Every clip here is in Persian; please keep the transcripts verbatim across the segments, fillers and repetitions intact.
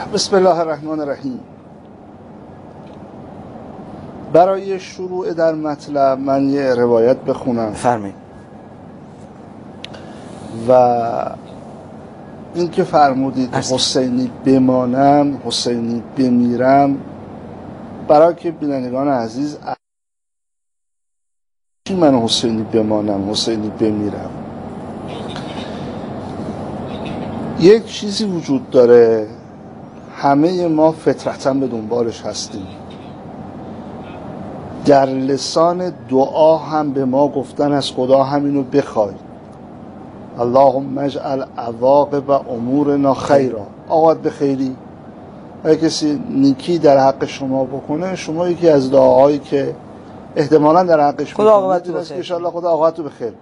بسم الله الرحمن الرحیم. برای شروع در مطلب من یه روایت بخونم. فرمایید. و این که فرمودید حسینی بمانم حسینی بمیرم، برای که بینندگان عزیز چی من حسینی بمانم حسینی بمیرم، یک چیزی وجود داره همه ما فطرتاً به دنبالش هستیم. در لسان دعا هم به ما گفتن از خدا همینو بخوای، اللهم اجعل عواقب امورنا خیرا. عاقبت به خیری. اگه کسی نیکی در حق شما بکنه، شما یکی از دعاهایی که احتمالاً در حقش خدا عاقبت به خیر، ان شاء الله خدا عاقبت به خیر.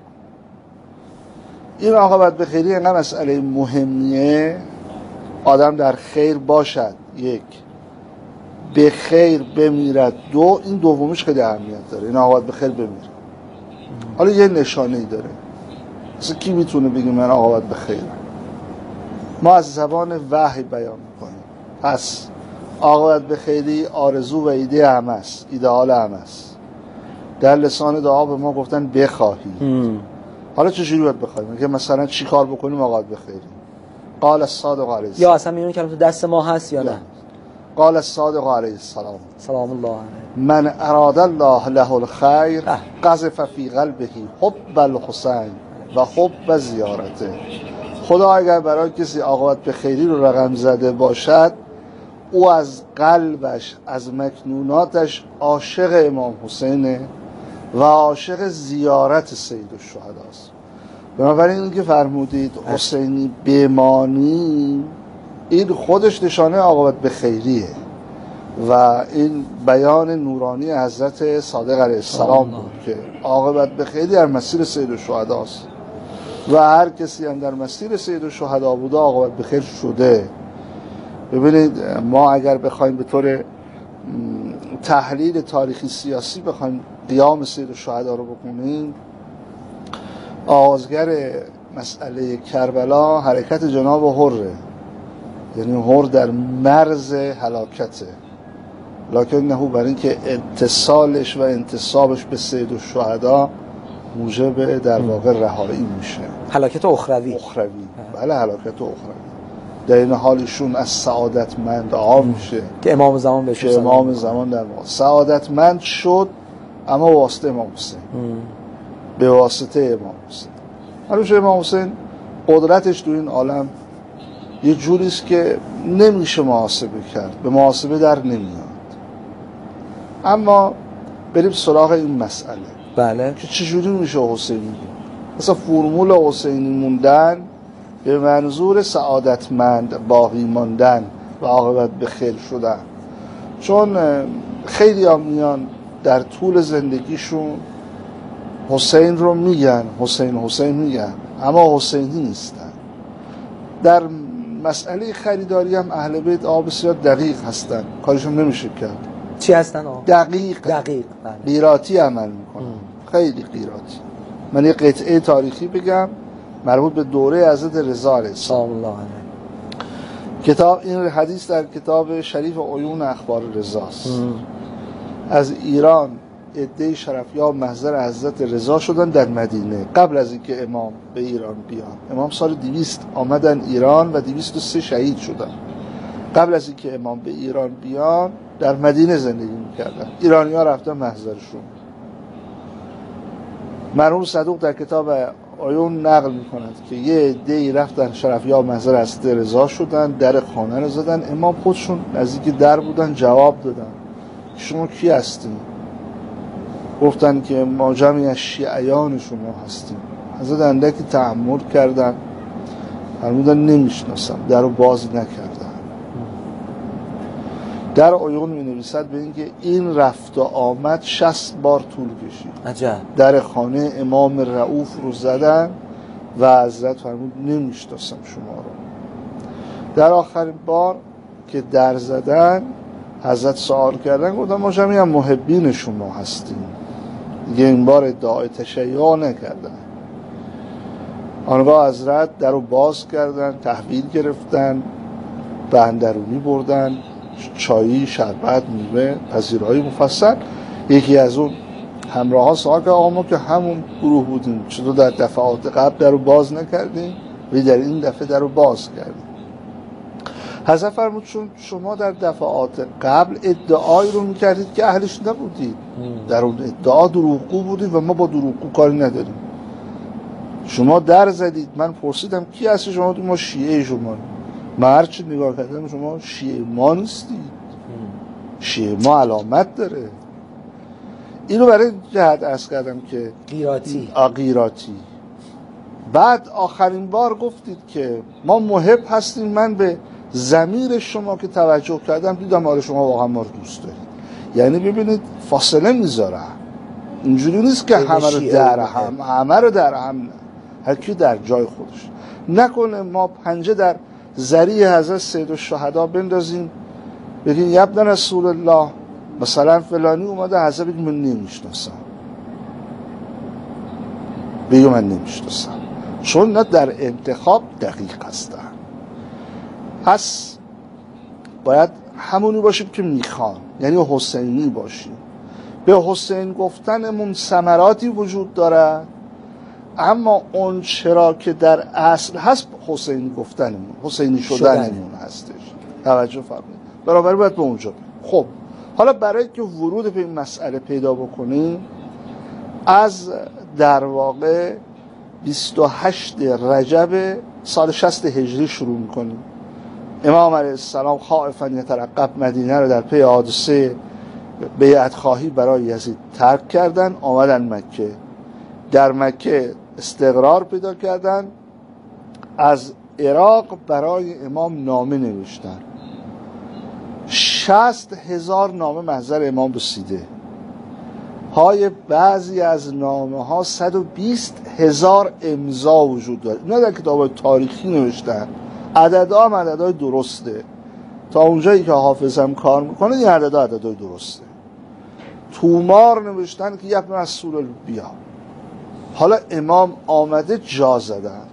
این عاقبت به خیری اینقدر مسئله مهمیه، آدم در خیر باشد، یک به خیر بمیرد، دو این دومیش خیلی اهمیت داره، این عاقبت به خیر بمیره. حالا یه نشانه‌ای داره، مثلا کی میتونه بگه من عاقبت به خیر؟ ما از زبان وحی بیان میکنیم. پس عاقبت به خیری آرزو و ایده همه است، ایدئال همه است. در لسان دعا به ما گفتن بخواهی. حالا چجوری باید بخوایم؟ که مثلا چی کار بکنیم عاقبت به خیری؟ قال الصادق علیه السلام، یا اصلا میونه که تو دست ما هست یا نه؟ قال الصادق علیه السلام سلام الله علیه، من اراد الله له الخیر قذف فی قلبه حب الحسین و حب زیارته. خدا اگر برای کسی عاقبت به خیری رو رقم زده باشد، او از قلبش از مکنوناتش عاشق امام حسینه و عاشق زیارت سید الشهدا است. بنابراین این که فرمودید حسینی بمانی، این خودش نشانه عاقبت به خیریه و این بیان نورانی حضرت صادق علیه السلام بود که عاقبت به خیری در مسیر سید الشهدا است و هر کسی هم در مسیر سید الشهدا بوده عاقبت به خیر شده. ببینید ما اگر بخوایم به طور تحلیل تاریخی سیاسی بخوایم قیام سید الشهدا رو بکنیم، آغازگر مسئله کربلا حرکت جناب حره، یعنی حر در مرز هلاکته، لکن نهو بر این که اتصالش و انتصابش به سید الشهدا موجب در واقع رهایی میشه. هلاکت اخروی. اخروی بله، هلاکت اخروی. در این حالشون از سعادتمند عام میشه که امام زمان بهش که امام زمان در واقع سعادتمند شد، اما واسطه امام حسین، به واسطه امام حسین. حالا امام حسین قدرتش تو این عالم یه جوریست که نمیشه محاسبه کرد، به محاسبه در نمیاد. اما بریم سراغ این مسئله. بله. که چجوری میشه حسینی بود؟ مثلا فرمول حسینی موندن به منظور سعادتمند باقی ماندن و عاقبت به خیر شدن. چون خیلی ها میان در طول زندگیشون حسین رو میگن، حسین حسین میگن، اما حسینی نیستن. در مسئله خریداری هم اهل بیت آب بسیار دقیق هستن، کارشون نمیشه کرد. چی هستن آب؟ دقیق دقیق قیراتی عمل میکنن، خیلی قیراتی. من یه قطعه تاریخی بگم مربوط به دوره حضرت رضا علیه السلام. الله علیه. کتاب این حدیث در کتاب شریف عیون اخبار رضاست. از ایران عده شرفیاب محضر حضرت رضا شدن در مدینه قبل از اینکه امام به ایران بیان. امام سال دویست آمدن ایران و دویست و سه شهید شدن. قبل از اینکه امام به ایران بیان در مدینه زندگی میکردن. ایرانی ها رفتن محضرشون. مرحوم صدوق در کتاب عیون نقل میکند که یه عده‌ای رفتن شرفیاب محضر حضرت رضا شدن، در خانه رو زدن. امام خودشون نزدیک در بودن، جواب دادن شما کی هستین؟ گفتن که ما جمعی از شیعیان شما هستیم. حضرت اندکی تأمل کردن، فرمودن نمیشناسم، در رو باز نکردن. در عیون می نویسد به اینکه این رفت و آمد شصت بار طول کشید. عجب. در خانه امام رؤوف رو زدن و حضرت فرمود نمیشناسم شما رو. در آخرین بار که در زدن حضرت سوال کردن، گفتن ما جمعی هم محبین شما هستیم. دیگه این بار ادعای تشیع نکردن. آنگاه حضرت در رو باز کردن، تحویل گرفتن به اندرونی بردن، چایی، شربت، میوه، پذیرایی مفصل. یکی از اون همراه ها سوال که آقا ما که همون گروه بودیم، چطور در دفعات قبل در رو باز نکردیم و در این دفعه در رو باز کردیم؟ حضرت فرمود چون شما در دفعات قبل ادعایی رو میکردید که اهلش نبودید، در اون ادعا دروغگو بودید و ما با دروغگو کاری نداریم. شما در زدید، من پرسیدم کی هستی؟ شما ما شیعه شما. من هرچی نگاه کردم شما شیعه ما نیستید. شیعه ما علامت داره. اینو برای جهت عرض کردم که قیراتی قیراتی. بعد آخرین بار گفتید که ما محب هستیم، من به ضمیر شما که توجه کردم دیدم آره شما واقعا ما رو دوست دارید. یعنی ببینید فاصله میذارم، اینجوری نیست که همه رو در هم همه رو در هم نه، هر کی در جای خودش. نکنه ما پنجه در ذریع حضرت سید الشهدا بندازیم بگیم یبن رسول الله مثلا فلانی اومده حضرت بگیم من نمیشناسم، بگیم من نمیشناسم، چون نه در انتخاب دقیق هستن. پس باید همونی باشیم که میخوان، یعنی حسینی باشیم. به حسین گفتنمون ثمراتی وجود دارد، اما اون چرا که در اصل هست حسینی گفتنمون، حسینی شدنمون هستش. توجه فرمایید. برابر باید به اونجا. خب حالا برای که ورود به این مسئله پیدا بکنیم، از در واقع بیست و هشتم رجب سال شصت هجری شروع میکنیم. امام علیه السلام خائفاً یترقب مدینه رو در پی حادثه بیعت خواهی برای یزید ترک کردن، آمدن مکه. در مکه استقرار پیدا کردن، از عراق برای امام نامه نوشتن. شصت هزار نامه محضر امام رسیده. های بعضی از نامه ها صد و بیست هزار امضا وجود داره. اینا در کتاب تاریخی نوشتن. عددها هم عددهای درسته. تا اونجایی که حافظم کار میکنه این عددها عددهای درسته. تومار نوشتن که یک رسول بیا. حالا امام آمده جا زدن.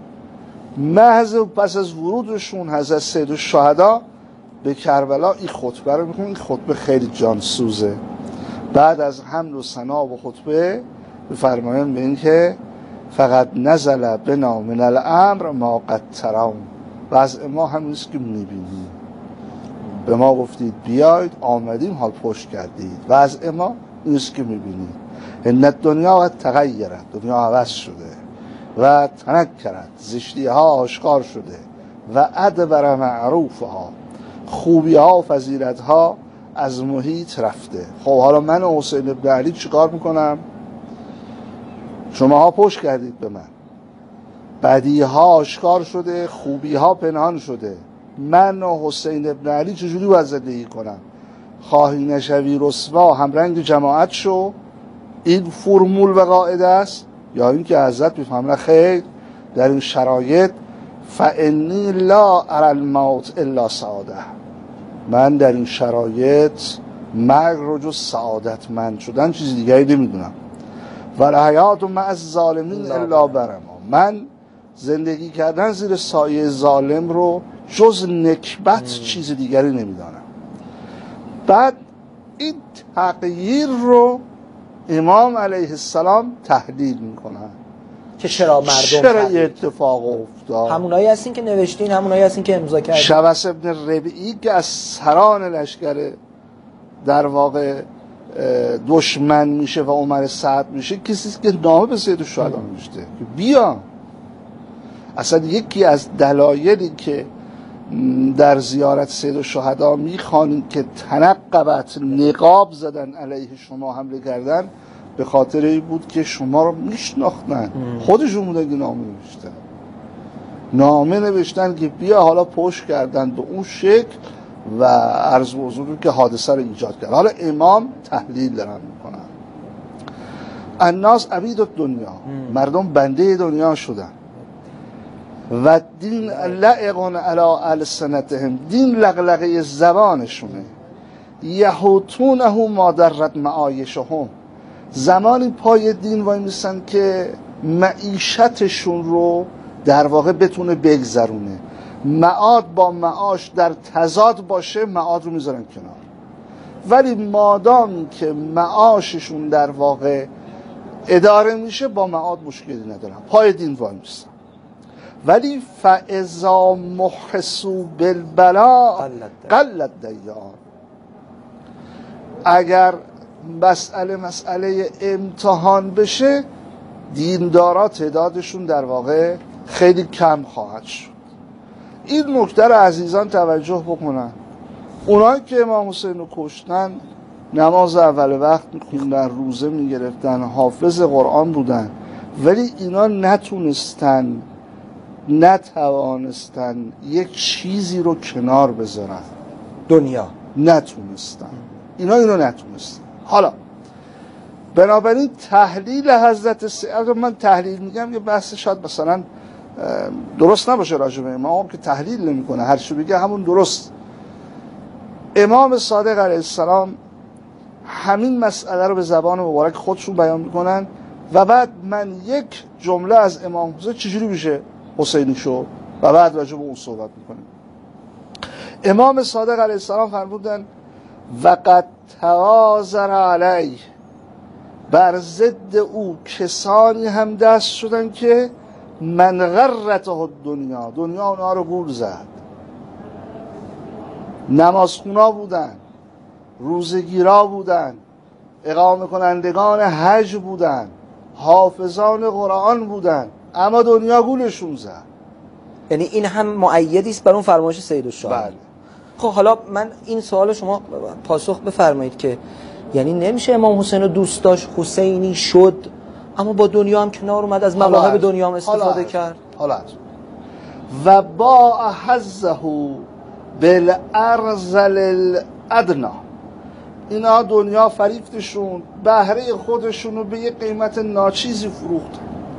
محض پس از ورودشون حضرت سید الشهدا به کربلا این خطبه رو میخونن. این خطبه خیلی جانسوزه. بعد از حمد و ثنا و خطبه بفرمایند به این که فقط نزل بنا من الامر ما قد ترون، و از ما همینیست که میبینید. به ما گفتید بیاید، آمدیم، حال پشت کردید. و از ما اینیست که میبینید. ان الدنیا قد تغیرت، دنیا عوض شده و تنکرت، زشتی ها آشکار شده و ادبر معروفها، خوبی ها و فضیلت ها از محیط رفته. خب حالا من و حسین ابن علی چیکار میکنم؟ شماها پشت کردید به من، بدی ها آشکار شده، خوبی ها پنهان شده. من و حسین ابن علی چجوری باید زندگی کنم؟ خواهی نشوی رسوا، همرنگ جماعت شو، این فرمول و قاعده است؟ یا این که حضرت بفهمن خیر در این شرایط فانی لا اری الموت الا سعاده، من در این شرایط مرگ رو جز سعادتمند شدن چیزی دیگری نمیدونم. و الحیات مع الظالمین الا برما، من زندگی کردن زیر سایه ظالم رو جز نکبت چیز دیگری نمیدانم. بعد این تغییر رو امام علیه السلام تحلیل میکنن که چرا مردم چرا یه اتفاق افتاد. همونایی هستین که نوشتین، همونایی هستین که امضا کردین. شبس ابن ربیعی که از سران لشکر در واقع دشمن میشه و عمر سعد میشه، کسیست که نامه به سید الشهدا نوشته که بیا. اصلا یکی از دلایلی که در زیارت سید الشهدا میخوانیم که تنقبت، نقاب زدن علیه شما، حمله کردن، به خاطر این بود که شما رو میشناختن. خودشون بودن که نامه نوشتن نامه نوشتن که بیا. حالا پشت کردن به اون شکل و عرض به حضور که حادثه رو ایجاد کرد. حالا امام تحلیل دارن میکنن. الناس عبید الدنیا، مردم بنده دنیا شدن. و دین لعقون علی السنتهم، دین لغلقه زبانشونه. یحوتونه ما درت معایشهم، زمانی پای دین وای میسن که معیشتشون رو در واقع بتونه بگذرونه. معاد با معاش در تضاد باشه معاد رو میذارن کنار، ولی مادام که معاششون در واقع اداره میشه با معاد مشکلی ندارن، پای دین وای میستن. ولی فاذا محسوا بالبلاء قلت دیان، اگر مسئله مسئله امتحان بشه دیندارا تعدادشون در واقع خیلی کم خواهد شد. این نکته رو عزیزان توجه بکنن. اونایی که امام حسین رو کشتن نماز اول وقت میخوندن، روزه میگرفتن، حافظ قرآن بودن، ولی اینا نتونستن نتوانستن یک چیزی رو کنار بذارن. دنیا نتونستن، اینا اینو نتونستن. حالا بنابراین تحلیل حضرت سید، من تحلیل میگم یه بحث شاید مثلا درست نباشه راجع به امام که تحلیل نمیکنه، هر چی بگه همون درست. امام صادق علیه السلام همین مسئله رو به زبان مبارک خودشون بیان میکنن و بعد من یک جمله از امام حسین چجوری میشه حسینی شد و بعد راجع به اون صحبت میکنیم. امام صادق علیه السلام فرمودن وقد توازر علیه، بر ضد او کسانی هم دست شدن که من غرته دنیا، دنیا اونها رو گول زد. نمازخونا بودن، روزگیرا بودن، اقامه کنندگان حج بودن، حافظان قرآن بودن، اما دنیا گولشون زد. یعنی این هم مؤیدی است بر اون فرمایش سید الشهدا. بله. خب حالا من این سوال شما پاسخ بفرمایید که یعنی نمیشه امام حسین رو دوست داشت، حسینی شد، اما با دنیا هم کنار اومد، از مواهب دنیا هم استفاده کرد. حالا و با حظه بالارذل الادنا، اینا دنیا فریفتشون، بهره خودشون رو به یه قیمت ناچیزی فروخت.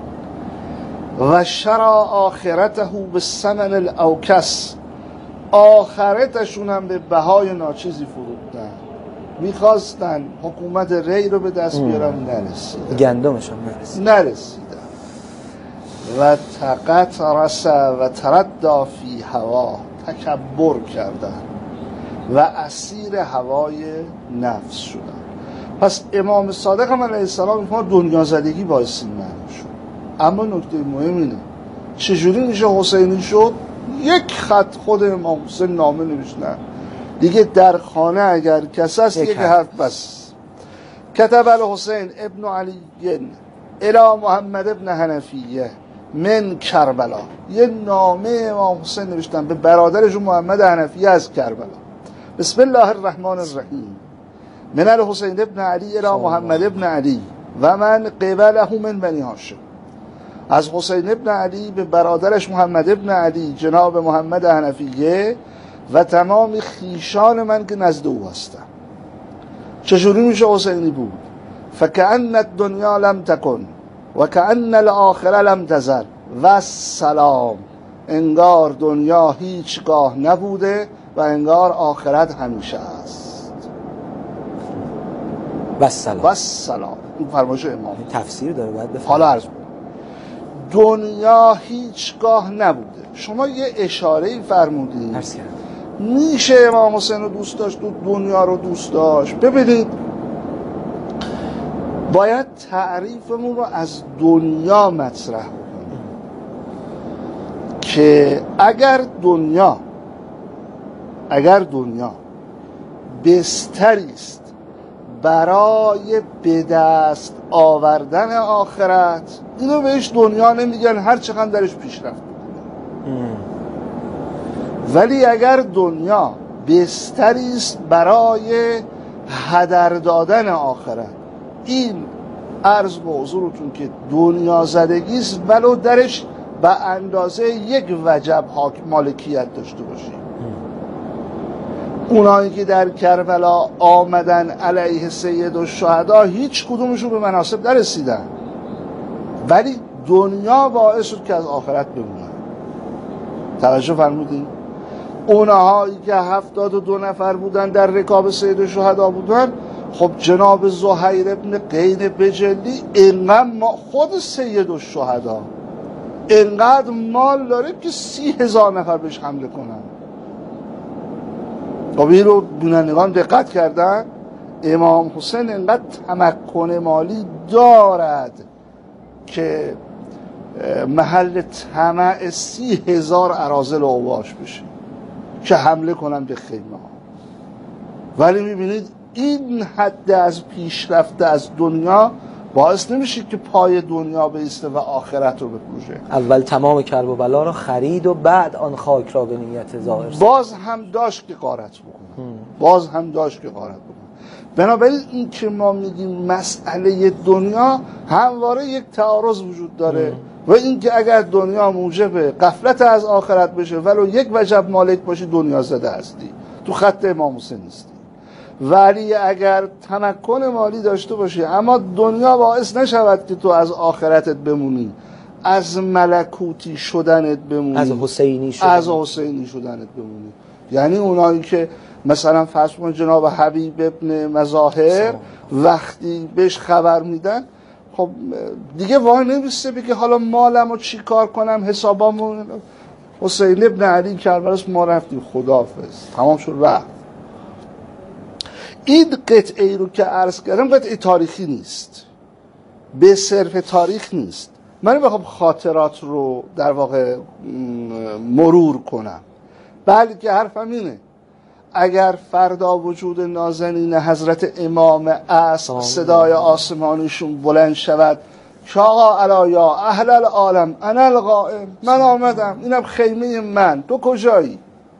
و شرا آخرته به ثمن الاوکس، آخرتشون هم به بهای ناچیزی فروختن. میخواستن حکومت ری رو به دست بیارن، نرسیدن. گندمش هم نرسید. نرسیدن و تقطرس و تردى فی هوا، تکبر کردن و اسیر هوای نفس شدن. پس امام صادق هم علیه السلام میفهمد دنیا زدگی باعث این معنی شد. اما نکته مهم اینه چجوری میشه حسینی شد؟ یک خط خود امام حسین نامه نوشتن دیگه، در خانه اگر کس است یک حرف بس. کتب الحسین ابن علی الی محمد ابن حنفیه من کربلا، یه نامه امام حسین نوشتن به برادرشون محمد حنفیه از کربلا. بسم الله الرحمن الرحیم، من الحسین ابن علی الی محمد ابن علی و من قبله من بنی هاشم. از حسین ابن علی به برادرش محمد ابن علی جناب محمد حنفیه و تمام خیشان من که نزد او هستم. چجوری میشه حسینی بود؟ فکأن الدنیا لم تکن و کأن الاخره لم تزل و سلام، انگار دنیا هیچگاه نبوده و انگار آخرت همیشه است. و سلام. و سلام. این فرمایش امام تفسیر داره باید بفهم. حالا عرض دنیا هیچگاه نبوده. شما یه اشاره‌ای فرمودید عرض کردم میشه امام حسین رو دوست داشت و دنیا رو دوست داشت. ببینید باید تعریفمون رو از دنیا مطرح کنیم که اگر دنیا اگر دنیا بستری است برای به دست آوردن آخرت، اینو بهش دنیا نمیگن هر چقدر درش پیشرفت بکنه. ولی اگر دنیا بستری است برای هدر دادن آخرت، این عرض به حضورتون که دنیا زدگی است ولو درش به اندازه یک وجب حاکم مالکیت داشته باشیم. اونایی که در کربلا آمدن علیه سید الشهدا هیچ کدومشون به مناصب نرسیدن، ولی دنیا باعث شد که از آخرت بمونن. توجه فرمودین؟ اونهایی که هفتاد و دو نفر بودن در رکاب سید الشهدا بودن، خب جناب زهیر ابن قین بجلی اینقدر خود سید الشهدا اینقدر مال داره که سی هزار نفر بهش حمله کنن. خب این رو بینندگان دقت کردن، امام حسین اینقدر تمکن مالی دارد که محل طمع سی هزار اراذل و اوباش بشه که حمله کنن به خیمه ها. ولی میبینید این حد از پیشرفت از دنیا باعث نمیشه که پای دنیا بیسته و آخرت رو بپوشه. اول تمام کرب و بلا رو خرید و بعد آن خاک را به نیت ظاهر ساخت. باز هم داشت که غارت بکنه، باز هم داشت که غارت بکنه. بنابراین این که ما میگیم مسئله دنیا همواره یک تعارض وجود داره ام. و این که اگر دنیا موجب غفلت از آخرت بشه ولو یک وجب مالک باشی دنیا زده هستی، تو خط امام حسین نیستی. ولی اگر تمکن مالی داشته باشی اما دنیا باعث نشود که تو از آخرتت بمونی، از ملکوتی شدنت بمونی، از حسینی شدن. از حسینی شدنت بمونی. یعنی اونایی که مثلا فرض کن جناب حبیب ابن مظاهر وقتی بهش خبر میدن، خب دیگه وای نمیسته بگه حالا مالمو چی کار کنم، حسابامو. حسین ابن علی کربلاس ما رفتیم خداحافظ، تمام شد رفت. این قطعه رو که عرض کردم قطعه تاریخی نیست، به صرف تاریخ نیست. من بخوام خاطرات رو در واقع مرور کنم، بلکه حرفم اینه اگر فردا وجود نازنین حضرت امام عصر صدای آسمانیشون بلند شود که آقا علا یا اهل العالم انا القائم، من آمدم، اینم خیمه من، تو کجایی؟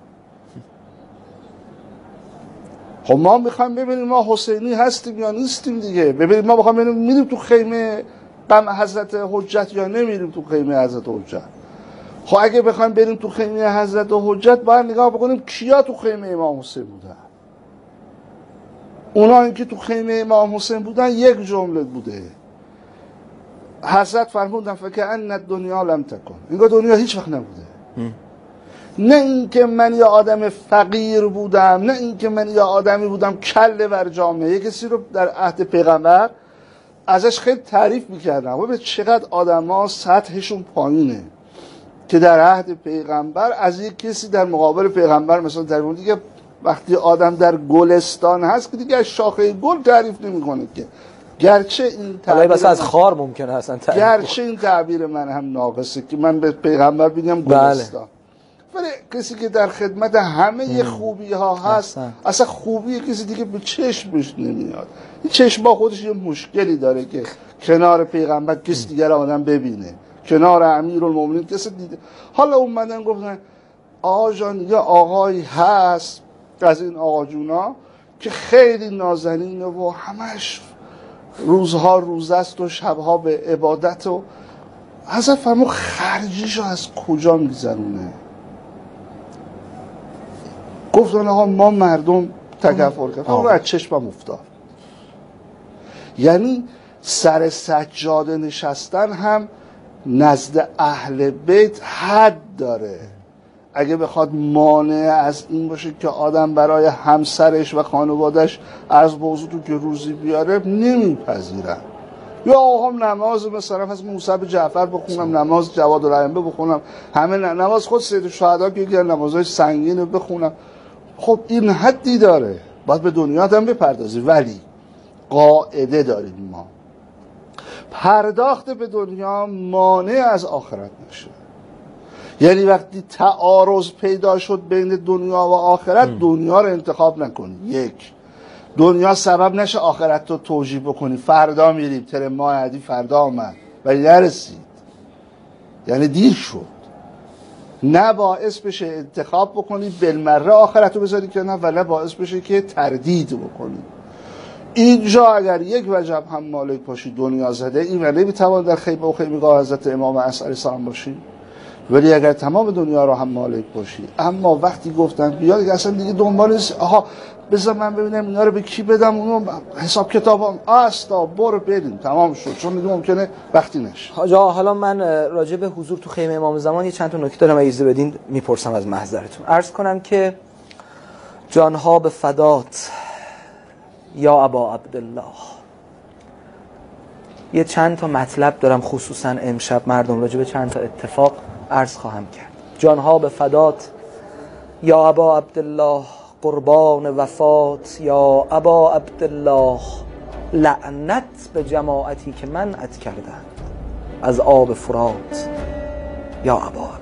خب ما میخوایم ببینیم ما حسینی هستیم یا نیستیم دیگه. ببینیم ما میخوایم ببینیم میریم تو خیمه قم حضرت حجت یا نمیریم تو خیمه حضرت حجت. خب اگه بخوایم بریم تو خیمه حضرت حجت باید نگاه بکنیم کیا تو خیمه امام حسین بودن. اونایی که تو خیمه امام حسین بودن یک جمله بوده، حضرت فرمودن فکأن الدنیا لم تکن، انگار دنیا هیچ وقت نبوده. نه اینکه من یه آدم فقیر بودم، نه اینکه من یه آدمی بودم کله بر جامعه. یه کسی رو در عهد پیغمبر ازش خیلی تعریف میکردن و به چقدر آدم ها سطحشون پایینه که در عهد پیغمبر از یک کسی در مقابل پیغمبر مثلا در اون دیگه وقتی آدم در گلستان هست که دیگه از شاخه گل تعریف نمیکنه که گرچه این تعبیر بس از خار ممکنه اصلا تعریف گرچه این تعبیر من هم ناقصه که من به پیغمبر بگم گلستان، ولی کسی که در خدمت همه خوبی ها هست اصلا, اصلا خوبی کسی دیگه به چشمش نمیاد. این چشم با خودش یه مشکلی داره که کنار پیغمبر کسی دیگر آدم ببینه، کنار امیرالمومنین کسی دیده. حالا اومدن گفتن آقا جان یه آقایی هست از این آقا جونا که خیلی نازنینه و همش روزها روز است و شبها به عبادت و حضرت فرمود خرجیشو از کجا میگذرونه؟ گفتن آقا ما مردم تکفر کردن، اون رو از چشمم افتاد. یعنی سر سجاده نشستن هم نزد اهل بیت حد داره. اگه بخواد مانع از این باشه که آدم برای همسرش و خانوادش از موضوع تو که روزی بیاره نمیپذیرن. یا آقا نماز مثلا از موسی جعفر بخونم، نماز جواد الائمه بخونم، همه نماز خود سید الشهدا که یکی از نمازهای سنگین بخونم. خب این حدی داره، باید به دنیا هم بپردازی. ولی قاعده داریم ما، پرداخت به دنیا مانع از آخرت نشه. یعنی وقتی تعارض پیدا شد بین دنیا و آخرت ام. دنیا رو انتخاب نکنی. یک، دنیا سبب نشه آخرت رو توجیه بکنی. فردا میریم تر ماه عدی فردا آمد ولی نرسید، یعنی دیر شد. نه باعث بشه انتخاب بکنی بالمره آخرت رو بذاری که نه، ولی باعث بشه که تردید بکنی. اینجا اگر یک وجب هم مالک باشی دنیا زده، این ولی نمیتوان در خیمه و خیمگاه حضرت امام عصر علیه السلام باشی. ولی اگر تمام دنیا رو هم مالک باشی، اما وقتی گفتن بیا دیگه اصلا دیگه دنبال نیست آها بذار من ببینم اینا رو به کی بدم، اونو حساب کتابم استا برو بریم تمام شد، چون دیگه ممکنه وقتی نشه. حاجا حالا من راجع به حضور تو خیمه امام زمان یه چند تا نکته دارم، اجازه بدین میپرسم از محضرتون. عرض کنم که جانها به فدات یا ابا عبدالله، یه چند تا مطلب دارم خصوصا امشب مردم راجع به چند تا اتفاق عرض خواهم کرد. جانها به فدات یا ابا عبدالله، قربان وفات یا ابا عبدالله، لعنت به جماعتی که منعت کردند از آب فرات یا ابا عبدالله.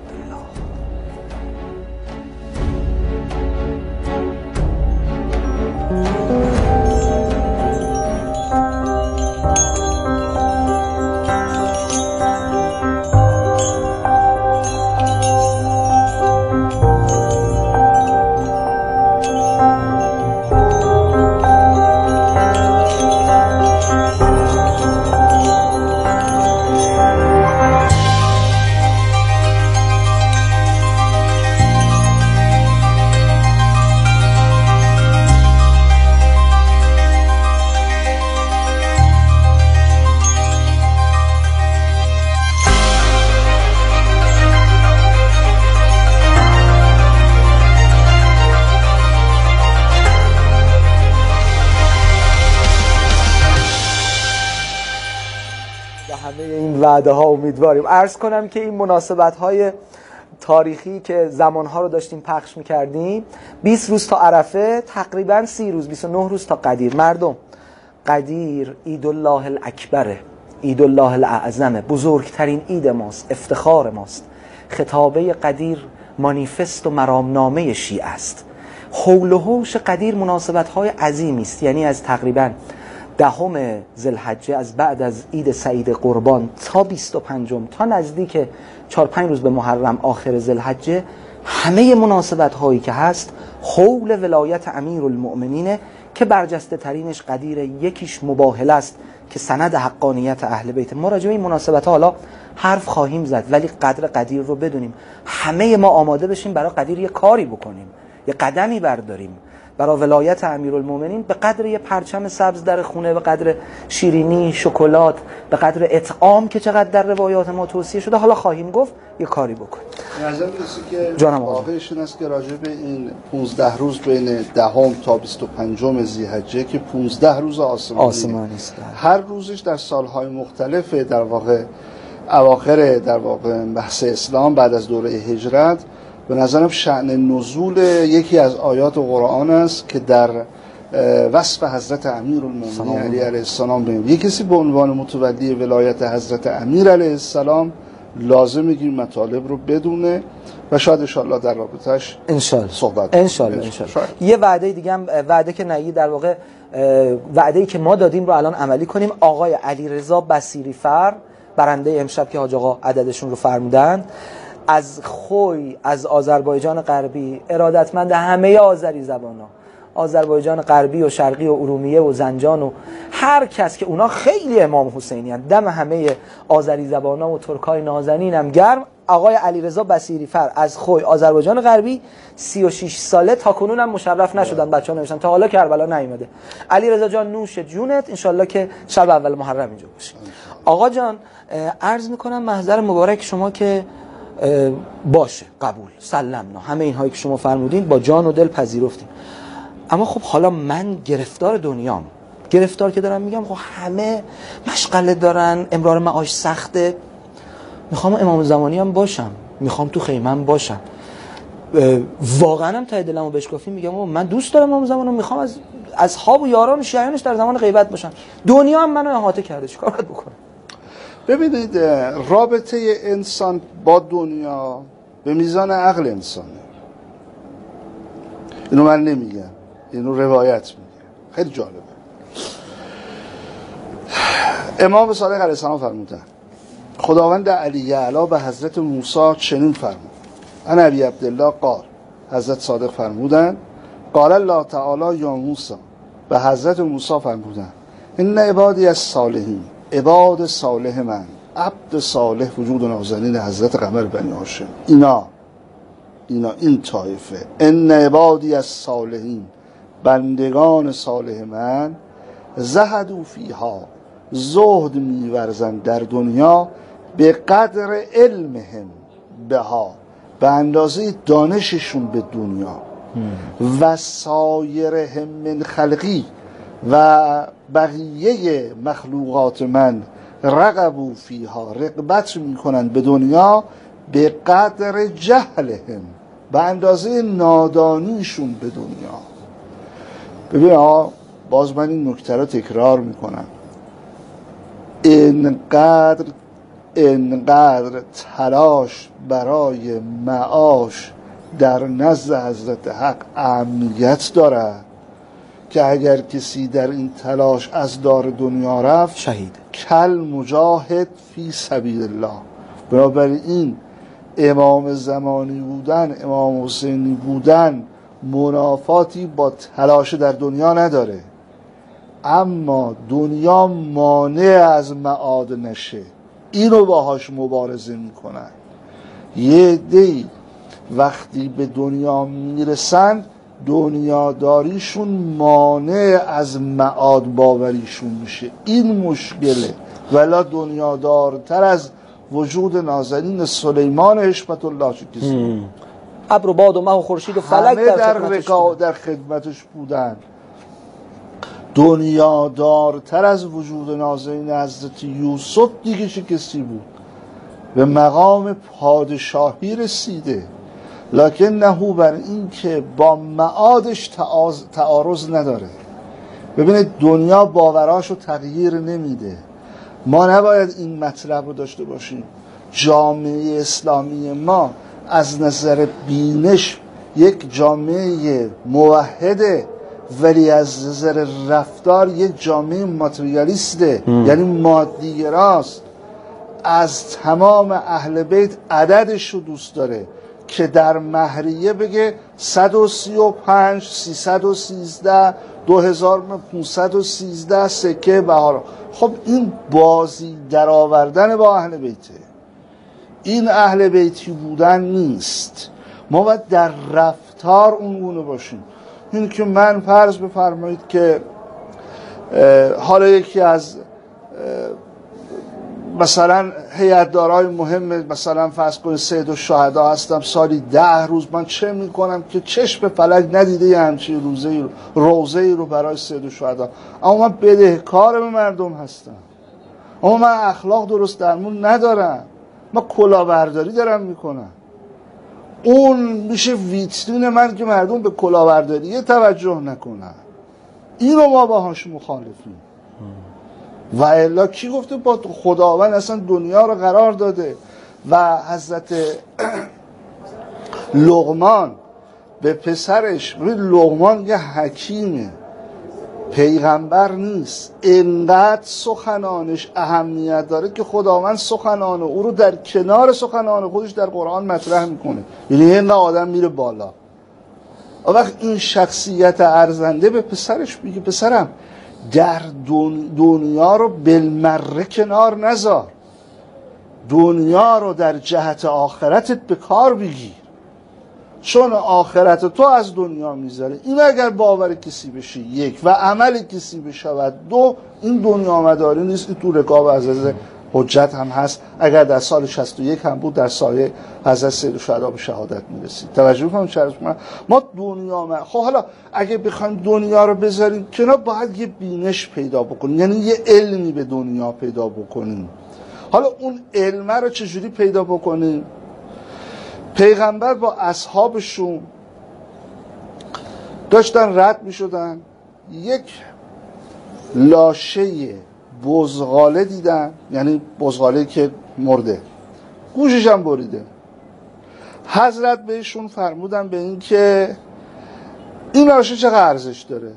وعده ها امیدواریم. عرض کنم که این مناسبت های تاریخی که زمان ها رو داشتیم پخش میکردیم، بیست روز تا عرفه، تقریبا سی روز، بیست و نه روز تا قدیر. مردم، قدیر عید الله الاکبره، عید الله الاعظمه، بزرگترین عید ماست، افتخار ماست. خطابه قدیر مانیفست و مرامنامه شیعه است. حول و حوش قدیر مناسبت های عظیمی است، یعنی از تقریبا دهم ذوالحجه، از بعد از عید سعید قربان تا بیست و پنجم تا نزدیک چهار پنج روز به محرم آخر ذوالحجه، همه مناسبت هایی که هست حول ولایت امیرالمؤمنین که برجسته ترینش قدیر، یکیش مباهله است که سند حقانیت اهل بیت. ما راجع به این مناسبت ها حالا حرف خواهیم زد، ولی قدر قدیر رو بدونیم. همه ما آماده بشیم برای قدیر یه کاری بکنیم، یه قدمی برداریم برای ولایت امیرالمومنین، به قدر یه پرچم سبز در خونه، به قدر شیرینی، شکلات، به قدر اطعام که چقدر در روایات ما توصیه شده، حالا خواهیم گفت یه کاری بکنیم. نظر میرسه که واقعش این است که راجع به این پانزده روز بین دهم تا بیست و پنجم ذی‌حجه که پانزده روز آسمانی, آسمانی است، هر روزش در سالهای مختلف در واقع اواخر در واقع بحث اسلام بعد از دوره هجرت، به نظرم شأن نزول یکی از آیات قرآن است که در وصف حضرت امیرالمومنین علی علیه السلام بگیم. یک کسی به عنوان متولی ولایت حضرت امیر علیه السلام لازمه که این مطالب رو بدونه و شاید انشالله در رابطه‌اش صحبت انشالله انشالله. یه وعده دیگه هم، وعده که نهی در واقع وعده‌ای که ما دادیم رو الان عملی کنیم. آقای علیرضا بصیری فر، برنده امشب که حاج آقا عددشون رو فرمودن، از خوی، از آذربایجان غربی، ارادتمند همه آذری زبانا، آذربایجان غربی و شرقی و ارومیه و زنجان و هر کس که اونا خیلی امام حسینی هستند، دم همه آذری زبانا و ترکای نازنین هم گرم. آقای علیرضا بصیری فر از خوی، آذربایجان غربی، سی و شش ساله، تا کنون هم مشرف نشدن، بچه‌ها نوشتن تا حالا کربلا نیومده. علیرضا جان نوش جونت، انشالله که شب اول محرم اینجا باشی. آقا جان عرض میکنم محضر مبارک شما که باشه، قبول، سلمنا، همه اینهایی که شما فرمودین با جان و دل پذیرفتیم. اما خب حالا من گرفتار دنیام، گرفتار که دارم میگم، خب همه مشغله دارن، امرار معاش سخته، میخوام امام زمانی هم باشم، میخوام تو خیمم باشم. واقعا هم ته دلمو بشکافی میگم من دوست دارم امام زمانی، میخوام از اصحاب و یاران و شیعیانش در زمان غیبت باشم. دنیا هم منو احاطه کرده، چیکار باید بکنم؟ ببینید، رابطه انسان با دنیا به میزان عقل انسانه. اینو من نمیگم، اینو روایت میگه. خیلی جالبه. امام صادق علیه السلام فرمودن خداوند علی اعلی به حضرت موسی چنین فرمود: انا ابی عبدالله قال، حضرت صادق فرمودن قال الله تعالی یا موسی، به حضرت موسی فرمودن ان عبادی الصالحین، عباد صالح من، عبد صالح وجود نازنین حضرت قمر بنی هاشم، اینا اینا این طایفه، ان عبادی الصالحین، بندگان صالح من، زهدوا فیها، زهد میورزند در دنیا، به قدر علمهم بها، به اندازه دانششون به دنیا، و سایرهم من خلقی، و بقیه مخلوقات من رغبوا فیها، رغبت میکنن به دنیا به قدر جهلهم، به اندازه نادانیشون به دنیا. ببین ها، باز من این نکته رو تکرار میکنم، اینقدر اینقدر تلاش برای معاش در نزد حضرت حق اهمیت داره که اگر کسی در این تلاش از دار دنیا رفت شهید، کل مجاهد فی سبیل الله. بنابراین امام زمانی بودن، امام حسینی بودن منافاتی با تلاش در دنیا نداره، اما دنیا مانع از معاد نشه، اینو باهاش مبارزه میکنن. یه دی وقتی به دنیا میرسن دنیاداریشون مانع از معاد باوریشون میشه، این مشکله. ولا دنیادارتر از وجود نازنین سلیمان حشمت الله چه کسی؟ ابر و باد و مه و خورشید و فلک همه در, در خدمتش رکا در خدمتش بودن. دنیادارتر از وجود نازنین حضرت یوسف دیگه چه کسی بود؟ به مقام پادشاهی رسیده، لکن نهو بر این که با معادش تعارض نداره. ببینید دنیا باوراشو تغییر نمیده. ما نباید این مطلب رو داشته باشیم. جامعه اسلامی ما از نظر بینش یک جامعه موحده، ولی از نظر رفتار یک جامعه ماتریالیسته، یعنی مادیگراست. از تمام اهل بیت عددش رو دوست داره که در مهریه بگه صد و سی و پنج، سیصد و سیزده، دو هزار و پانصد و سیزده سکه بهار. خب این بازی در آوردن با اهل بیته، این اهل بیتی بودن نیست. ما باید در رفتار اونگونه باشیم. این که من فرض بفرمایید که حالا یکی از مثلا هیئت‌دارای مهم، مثلا فرض کنید سید الشهدا هستم، سالی ده روز من چه میکنم که چشم فلک ندیده یه همچین روزه روزه رو برای سید الشهدا، اما من بدهکار به مردم هستم، اما من اخلاق درست درمون ندارم، من کلاهبرداری دارم میکنم. اون میشه ویترین من که مردم به کلاهبرداری توجه نکنن. اینو ما باهاش مخالفیم. و الا کی گفته با خداوند اصلا دنیا رو قرار داده؟ و حضرت لقمان به پسرش، لقمان یه حکیمه، پیغمبر نیست، اینقدر سخنانش اهمیت داره که خداوند سخنان او رو در کنار سخنان خودش در قرآن مطرح میکنه. یعنی اینقدر آدم میره بالا. وقت این شخصیت ارزنده به پسرش میگه پسرم در دنیا رو بالمره کنار نذار، دنیا رو در جهت آخرتت به کار بگیر، چون آخرت تو از دنیا میذاره. این اگر باور کسی بشه یک و عمل کسی بشود دو، این دنیا مداری نیست. این تو رکاب عزیز حجت هم هست، اگر در سال شصت و یک هم بود در سایه حضرت سید الشهدا به شهادت میرسید. توجه کنید چرا ما دنیا ما خب حالا اگه بخوایم دنیا رو بذاریم کنار، باید یه بینش پیدا بکنیم، یعنی یه علمی به دنیا پیدا بکنیم. حالا اون علم رو چجوری پیدا بکنیم؟ پیغمبر با اصحابشون داشتن رد میشدن، یک لاشه بزغاله دیدن، یعنی بزغاله که مرده، گوشش هم بریده. حضرت بهشون فرمودن به این که این لاشه چقدر ارزش داره؟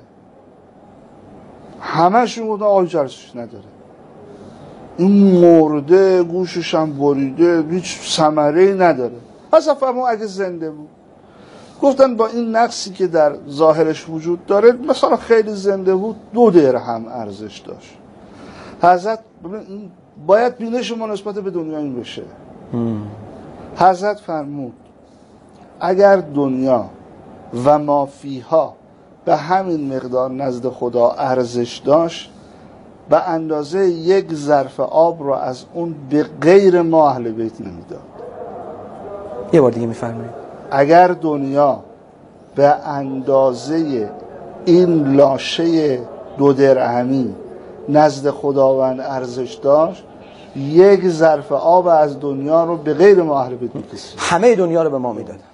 همه‌شون گفتن آقا هیچ ارزشی نداره، این مرده، گوشش هم بریده، هیچ ثمره‌ای نداره. اصلا فرمون اگه زنده بود، گفتن با این نقصی که در ظاهرش وجود داره، مثلا خیلی زنده بود دو درهم ارزش داشت. حضرت ببین باید بینش ما نسبت به دنیا این بشه. حضرت فرمود اگر دنیا و ما فیها به همین مقدار نزد خدا ارزش داشت، به اندازه یک ظرف آب را از اون به غیر ما اهل بیت نمیداد. یه بار دیگه میفرمایید. اگر دنیا به اندازه این لاشه دو درهمی نزد خداوند ارزش داشت، یک ظرف آب از دنیا رو به غیر ما اهل بیت می‌کشید. همه دنیا رو به ما میدادن.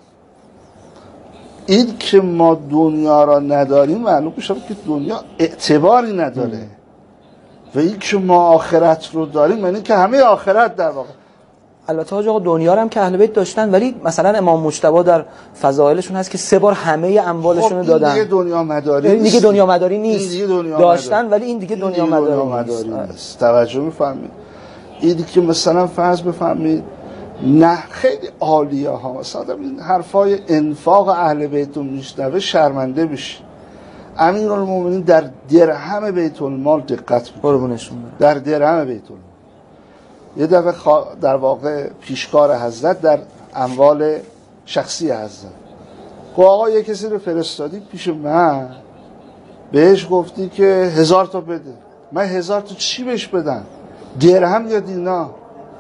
این که ما دنیا را نداریم معلوم میشه که دنیا اعتباری نداره و این که ما آخرت رو داریم یعنی که همه آخرت در واقع. البته حاج آقا دنیا رو هم که اهل بیت داشتن، ولی مثلا امام مجتبی در فضائلشون هست که سه بار همه اموالشون رو دادن. این دیگه دنیا مداری نیست. دیگه دنیا مداری نیست. دیگه دنیا داشتن مداری. ولی این دیگه دنیا مداری, مداری نیست. نیست. توجه می‌فرمایید. این که مثلا فرض بفهمید نه خیلی عالیه ها، مثلا این حرفای انفاق اهل بیت رو میشنوه شرمنده بشه. امیرالمومنین در درهم بیت المال دقت قربونشون در درهم بیت المال یه دفعه خوا... در واقع پیشکار حضرت در اموال شخصی حضرت خب آقا یه کسی رو فرستادی پیش من بهش گفتی که هزار تا بده، من هزار تا چی بهش بدم؟ درهم یا دینار؟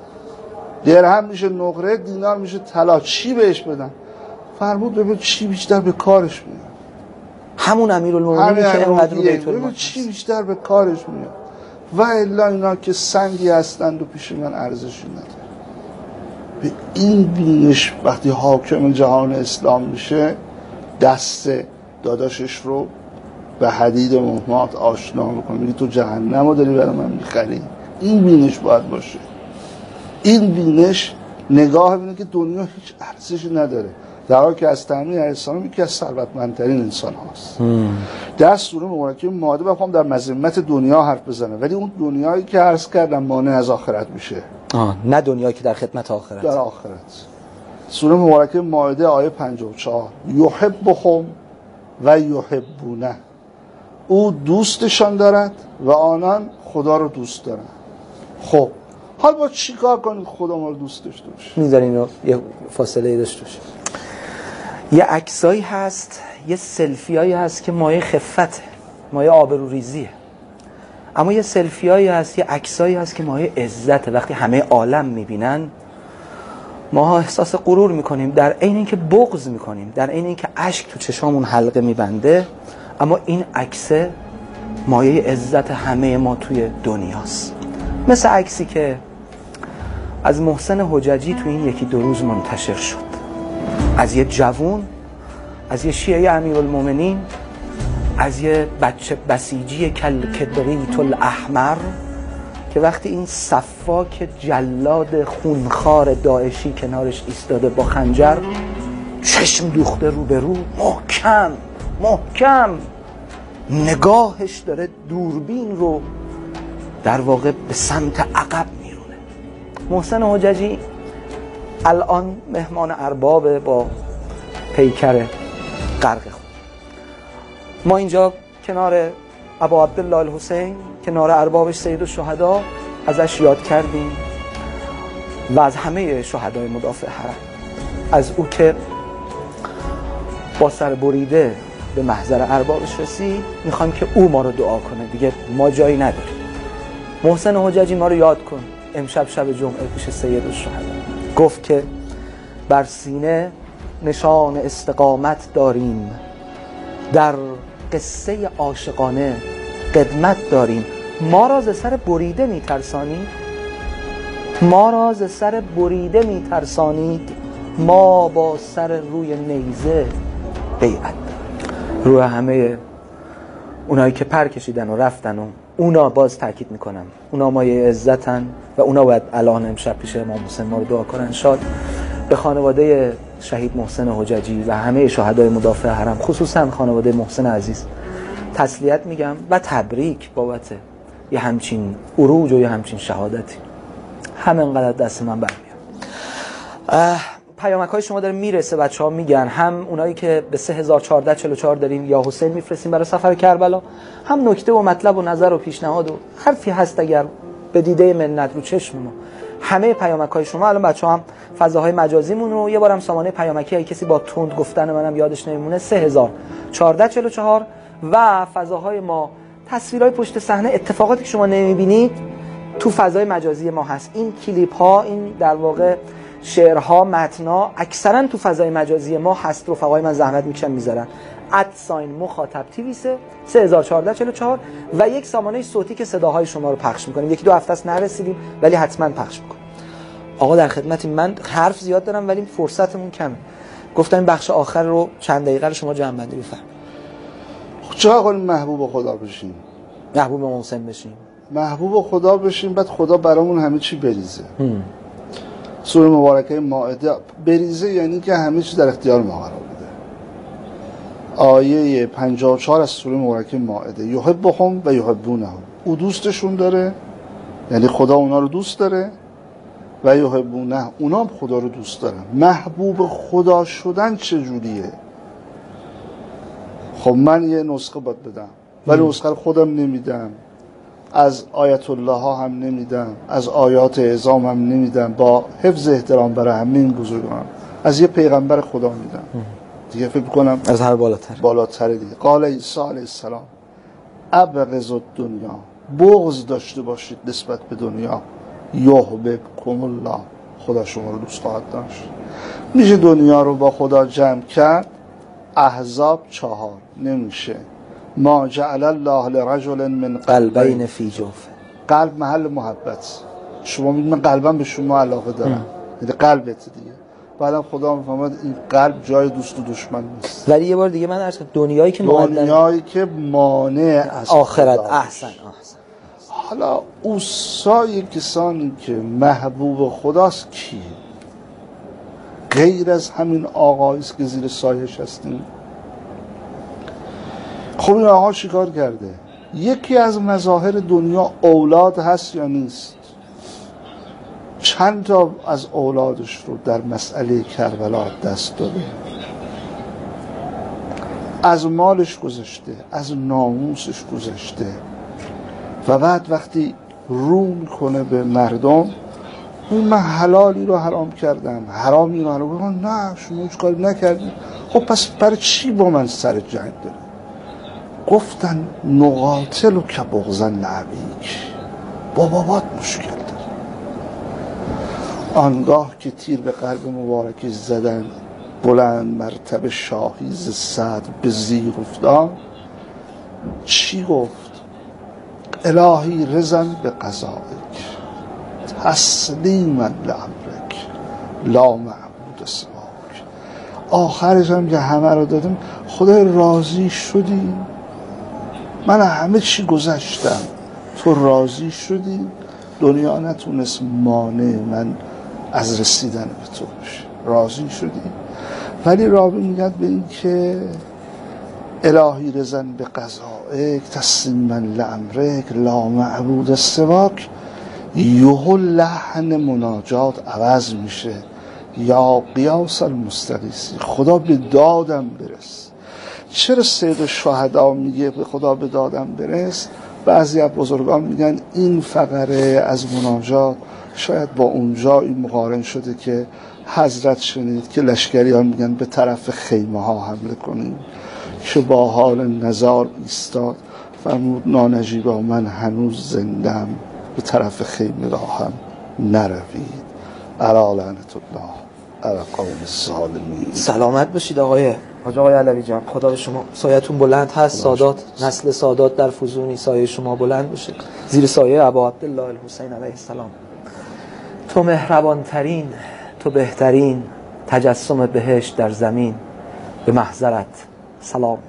درهم میشه نقره، دینار میشه طلا، چی بهش بدم؟ فرمود ببین چی بیشتر به کارش میاد. همون امیرالمومنین که اینقدر رو بیت المال چی بیشتر به کارش میاد و الا اینا که سنگی هستند و پیش من ارزشی نداره. به این بینش وقتی حاکم جهان اسلام میشه دست داداشش رو به حدید مهمات آشنا میکنه، میگه تو جهنم رو داری برای من میخری. این بینش باید باشه. این بینش نگاه بینه که دنیا هیچ ارزشی نداره، در حالی که از تأمین اسلام یکی از ثروتمندترین انسان هاست. در سوره مبارکه مائده بخوام در مذمت دنیا حرف بزنه، ولی اون دنیایی که عرض کردم مانع از آخرت میشه. آه، نه دنیایی که در خدمت آخرت. در آخرت. سوره مبارکه مائده آیه پنجاه و چهار یحبهم و یحبونه، او دوستشان دارد و آنان خدا رو دوست دارن. خب حال با چی کار کنید خدا ما رو دوست داشته باشه؟ میذارین رو یه فاصله داشته باشه. یه عکسایی هست، یه سلفیایی هست که مایه خفته، مایه آبروریزیه. اما یه سلفیایی هست، یه عکسایی هست که مایه عزته. وقتی همه عالم میبینن ما احساس غرور میکنیم، در عین اینکه بغض میکنیم، در عین اینکه اشک تو چشامون حلقه میبنده. اما این عکسه مایه عزت همه ما توی دنیاست. مثل عکسی که از محسن حججی تو این یکی دو روز منتشر شد، از یه جوون، از یه شیعه امیرالمومنین، از یه بچه بسیجی کل کبریت الاحمر که وقتی این صفاک جلاد خونخوار داعشی کنارش ایستاده با خنجر، چشم دوخته رو به رو، محکم محکم نگاهش داره دوربین رو در واقع به سمت عقب میرونه. محسن حججی الان مهمان ارباب با پیکر غرق خود. ما اینجا کنار ابا عبدالله الحسین، کنار اربابش سید الشهدا، ازش یاد کردیم و از همه شهدای مدافع حرم، از او که با سر بریده به محضر اربابش رسید. میخوایم که او ما رو دعا کنه، دیگه ما جایی نداریم. محسن حججی ما رو یاد کن. امشب شب جمعه پیش سید الشهدا گفت که بر سینه نشان استقامت داریم، در قصه عاشقانه قدمت داریم. ما را ز سر بریده میترسانید، ما را ز سر بریده میترسانید، ما با سر روی نیزه بیعت داریم. روی همه اونایی که پر کشیدن و رفتن و اونا باز تاکید میکنم اونا مایه عزتن و اونا باید الان امشب پیش امام حسین ما رو دعا کنن. شاد به خانواده شهید محسن حججی و همه شهدای مدافع حرم، خصوصا خانواده محسن عزیز تسلیت میگم و تبریک بابت یه همچین عروج و یه همچین شهادتی. همه انقدر دست من برمیاد. پیامک های شما داره میرسه، بچه ها میگن، هم اونایی که به سه هزار و چهارصد و چهل و چهار داریم یا حسین میفرستیم برای سفر کربلا، هم نکته و مطلب و نظر و پیشنهاد و حرفی هست اگر به دیده منت رو چشم ما. همه پیامک های شما الان بچه ها هم فضاهای مجازیمون رو یه بارم سامانه پیامکی های کسی با تند گفتن منم یادش نمیمونه سه هزار و چهارصد و چهل و چهار و فضاهای ما، تصویرهای پشت صحنه، اتفاقاتی که شما نمیبینید تو فضای مجازی ما هست. این کلیپ ها، این در واقع شعرها، متن‌ها اکثرا تو فضای مجازی ما هست. رفقای من زحمت میکشن میذارن. ات ساین مخاطب تیوی سه سه هزار و چهارصد و چهل و چهار و یک سامانه صوتی که صداهای شما رو پخش میکنیم. یکی دو هفته است نرسیدیم ولی حتما پخش میکنیم. آقا در خدمتی، من حرف زیاد دارم ولی فرصتمون کمه. گفتم این بخش آخر رو چند دقیقه رو شما جمع بندی بفرمایید. چرا کنیم محبوب خدا بشیم؟ محبوب محسن بشیم. محبوب خدا بشیم، بعد خدا برامون همه چی بریزه. هم. سوره مبارکه مائده بریزه یعنی که همه چی در اختیار ما قرار بده. آیه پنجاه و چهار از سوره مبارکه مائده یحبهم و یحبونهم، او دوستشون داره یعنی خدا اونا رو دوست داره و یحبونه، اونا هم خدا رو دوست دارن. محبوب خدا شدن چجوریه؟ خب من یه نسخه باید بدم ولی نسخه رو خودم نمیدم، از آیت الله ها هم نمیدم، از آیات اعظام هم نمیدم، با حفظ احترام برای همه این بزرگان از یه پیغمبر خدا میدم دیگه. فکر کنم از هر بالاتر بالاتر دیگه. قال عیسی علیه السلام ابغض الدنیا، بغض داشته باشید نسبت به دنیا، یحببکم الله، خدا شما رو دوست خواهد داشت. میشه دنیا رو با خدا جمع کرد؟ احزاب چهار نمیشه. ما جعل الله لرجل من قلبین فی جوفه، قلب محل محبت. شما میگید من قلبم به شما علاقه دارم، یعنی قلبت دیگه. بعدم خدا میفهمد این قلب جای دوست و دشمن نیست. ولی یه بار دیگه من عرض کنم دنیایی که دنیایی که مانع از آخرت. احسن احسن. حالا اوصای کسانی که محبوب خداست کیه؟ غیر از همین آقایی است که زیر سایه‌اش هستیم. خب این آقا چیکار کرده؟ یکی از مظاهر دنیا اولاد هست یا نیست؟ چند تا از اولادش رو در مسئله کربلا دست داده، از مالش گذشته، از ناموسش گذشته و بعد وقتی رو میکنه به مردم اون من حلالی رو حرام کردم، حرامی رو حرام کردم. نه شما هیچ کاری نکردید. خب پس برای چی با من سر جنگ داره؟ گفتن نقاتل و که بغضن لعبیک، با بابات مشکل داره. آنگاه که تیر به قلب مبارکش زدن، بلند مرتبه شاهی ز صدر به زیر افتاد. چی گفت؟ الهی رضا به قضایک، تسلیما لامرک، لا معبود سواک. آخرش هم که همه رو دادم، خدای راضی شدی؟ من همه چی گذشتم، تو راضی شدی؟ دنیا نتونست مانع من از رسیدن به تو بشه، راضی شدی؟ ولی رابی میگد به این که الهی رضا به قضایک، تسلیما لامرک، لا معبود سواک. یهو لحن مناجات عوض میشه، یا قیاس المستغیثی، خدا به دادم برس. چرا سید الشهدا میگه به خدا به دادم برس؟ بعضی از بزرگان میگن این فقره از مناجات شاید با اونجایی مقارن شده که حضرت شنید که لشکریان میگن به طرف خیمه ها حمله کنیم، که با حال نزار ایستاد فرمود نانجیبا من هنوز زندم، به طرف خیمه را هم نروید. علی لعنت الله علی قوم الظالمین. سلامت باشید آقای حاج آقای علوی جان، خدا به شما سایتون بلند هست. سادات، نسل سادات در فزونی سایه شما بلند بشه زیر سایه ابا عبدالله الحسین علیه السلام. تو مهربان ترین، تو بهترین تجسم بهشت در زمین، به محضرت سلام.